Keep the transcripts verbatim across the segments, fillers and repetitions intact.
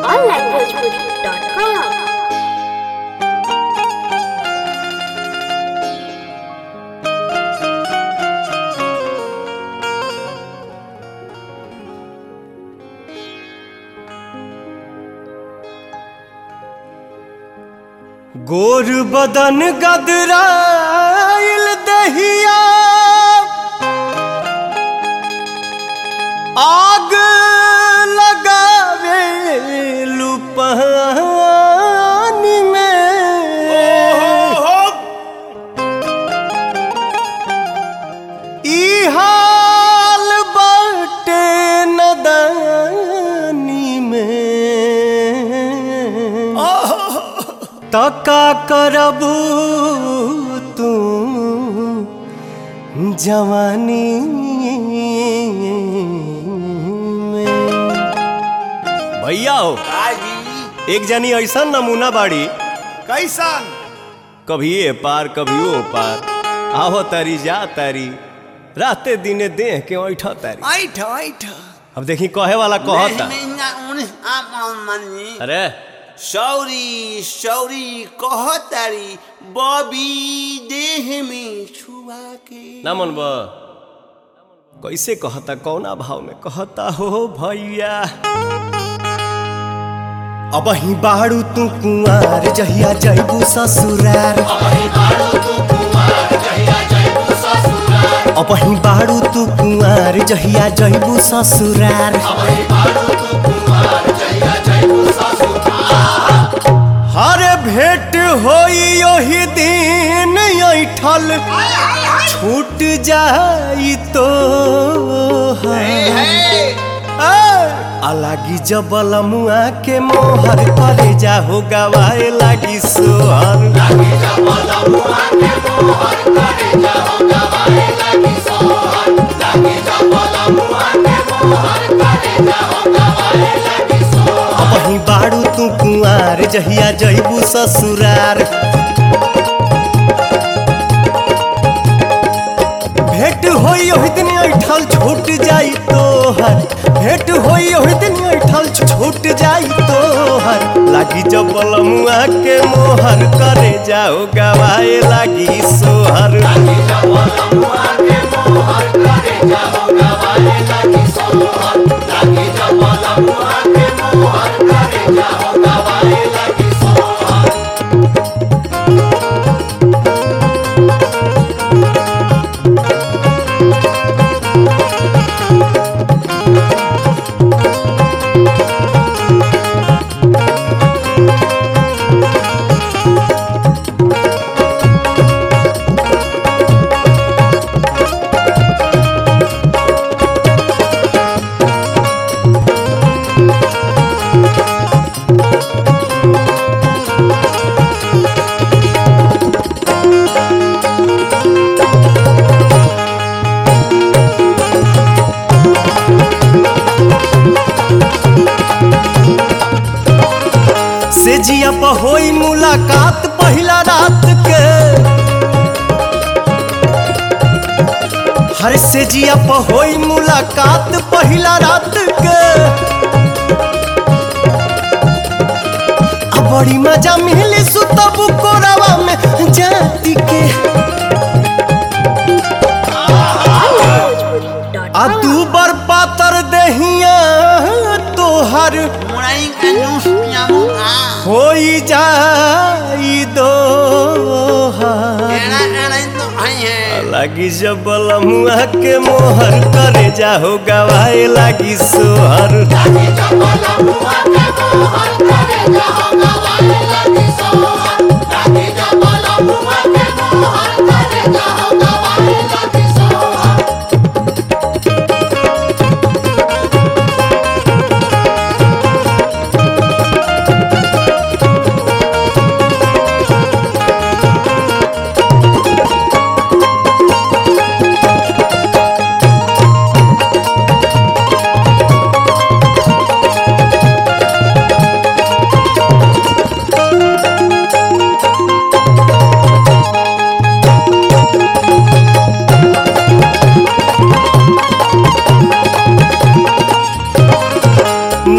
Online Bhojpuri dot com. गोर बदन गदराइल दहिया आग लगावे लुपानी में ई हाल बाटे नदानी में तका करबू तू जवानी में। भैया हो काजी एक जनी ऐसा नमूना बाड़ी, कैसन कभी ए पार कभी ओ पार, आहो तारी जा तारी, राते दिने देह के ऐठा तारी। ऐठ ऐठ अब देखी कहे वाला कहता, अरे सौरी सौरी कहतारी बबी देह में छुआ के ना मन बा कैसे कहता, कौना भाव में कहता हो भैया। अब ही बाड़ू तू कुंवार जहिया जैबू ससुरार, अब ही बाड़ू तू कुंवार जहिया जैबू ससुरार। हरे भेंट होई ओही दिन ऐठल छूट जाई तो अलगी जबल मुआ के मोहर करे जाहो गवाए लागी सोहर। वही बाड़ू तू कुंवार जहिया जैबू ससुरार, भेंट होई ओही दिन ऐठल छूट जाई तोहर, भेंट होई ओही दिन ऐठल छूट जाई तोहर। लागी जबल मुआ के मोहर करे जाओ गवाए लागी सोहर। से जिया पर होई मुलाकात पहिला रात के, हर से जिया पर होई मुलाकात पहिला रात के। अब बड़ी मजा मिली सुतबू कोरावा में जाती के, आ दू बर पातर दहिया तोहर होई जाई दोहार। लागी जबल मुआ के मोहर करे जाहो गवाए लागी सोहर।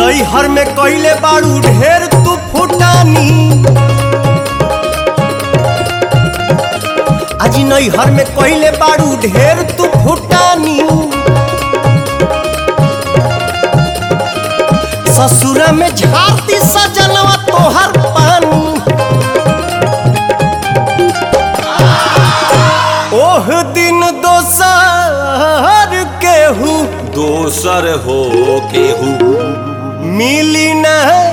नैहर में कइले बाड़ू ढेर तू फुटानी आज नैहर में कइले बाड़ू ढेर तू फुटानी ससुरा में झारती सजनवा तोहर पानी ओह दिन दोसर केहू दोसर हो केहू मिली न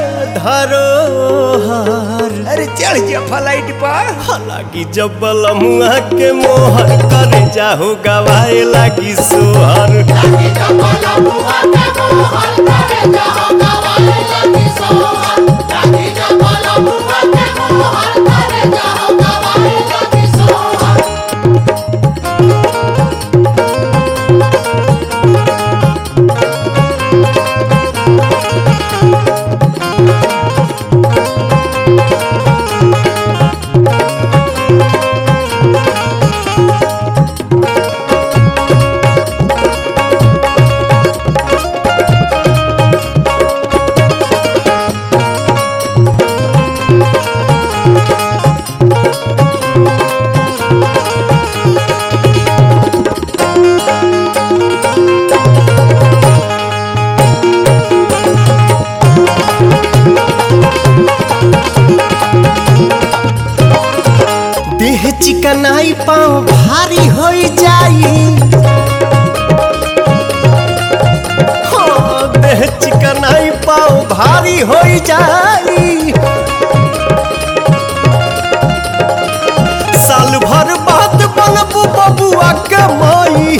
धरोहर अरे चढ़ जा फ्लाइट पर हालांकि जब बलमुआ के मोहर कर जाहू गवाए लागी सोहर देह चिकनाई पाँव भारी हो जाई हाँ, देह चिकनाई पाँव भारी हो जाई साल भर बाद बनबू बबुआ के माई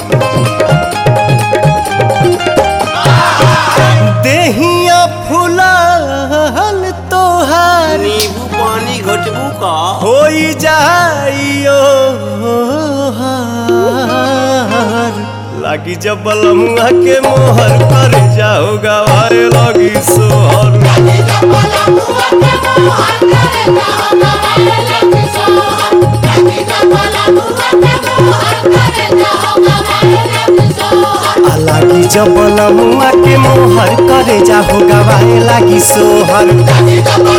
देहिया फुलाल तोहार नींबू पानी घटबू का होई जाइयो लागी जब बलमुआ के मोहर कर जाओ गवाए लगी सोहर लागी जब बलमुआ के मोहर करे जाओ गवाए लागी सोहर लागी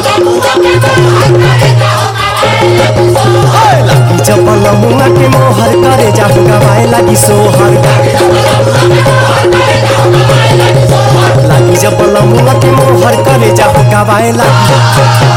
जब बलमुआ के मोहर करे जाओ गवाए लागी सोहर लागी जब बलमुआ के मोहर करे जाओ गवाए लागी